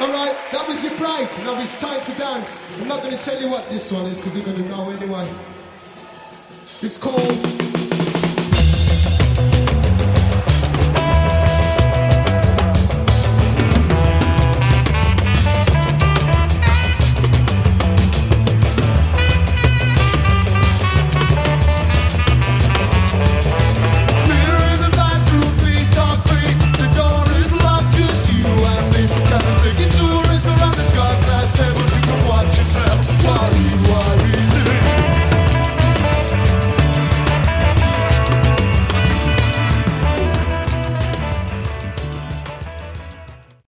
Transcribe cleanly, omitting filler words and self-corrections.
Alright, that was your break. Now it's time to dance. I'm not going to tell you what this one is because you're going to know anyway. It's called